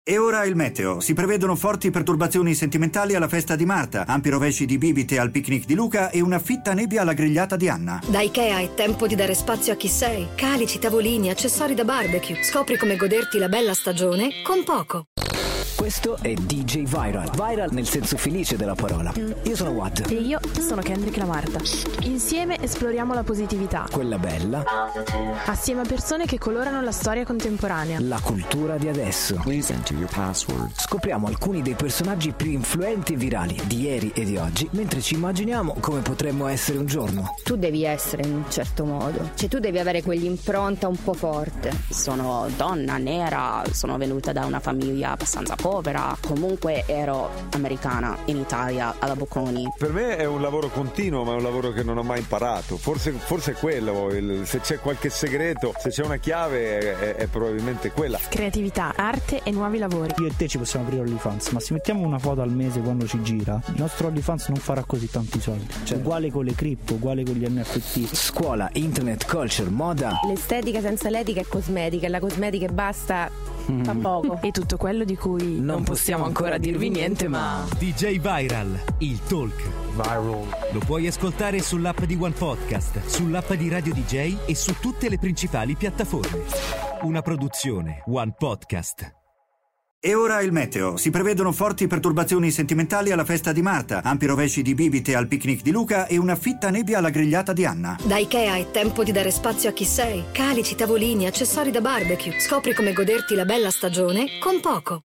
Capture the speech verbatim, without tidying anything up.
E ora il meteo. Si prevedono forti perturbazioni sentimentali alla festa di Marta, ampi rovesci di bibite al picnic di Luca e una fitta nebbia alla grigliata di Anna. Da Ikea è tempo di dare spazio a chi sei. Calici, tavolini, accessori da barbecue. Scopri come goderti la bella stagione con poco. Questo è D J Viral. Viral nel senso felice della parola. Io sono Watt. E io sono Kendrick Lamarta. Insieme esploriamo la positività. Quella bella. Assieme a persone che colorano la storia contemporanea. La cultura di adesso. Please enter your password. Scopriamo alcuni dei personaggi più influenti e virali di ieri e di oggi, mentre ci immaginiamo come potremmo essere un giorno. Tu devi essere in un certo modo. Cioè tu devi avere quell'impronta un po' forte. Sono donna, nera, sono venuta da una famiglia abbastanza povera. Comunque ero americana in Italia alla Bocconi. Per me è un lavoro continuo, ma è un lavoro che non ho mai imparato. Forse, forse è quello, il, se c'è qualche segreto, se c'è una chiave è, è, è probabilmente quella. Creatività, arte e nuovi lavori. Io e te ci possiamo aprire OnlyFans, ma se mettiamo una foto al mese quando ci gira, il nostro OnlyFans non farà così tanti soldi. Cioè, uguale con le cripto, uguale con gli N F T. Scuola, internet, culture, moda. L'estetica senza l'etica è cosmetica, e la cosmetica e basta fa poco. E tutto quello di cui Non non possiamo ancora dirvi niente, ma D J Viral, il talk. Viral. Lo puoi ascoltare sull'app di One Podcast, sull'app di Radio D J e su tutte le principali piattaforme. Una produzione One Podcast. E ora il meteo. Si prevedono forti perturbazioni sentimentali alla festa di Marta, ampi rovesci di bibite al picnic di Luca e una fitta nebbia alla grigliata di Anna. Da Ikea è tempo di dare spazio a chi sei. Calici, tavolini, accessori da barbecue. Scopri come goderti la bella stagione con poco.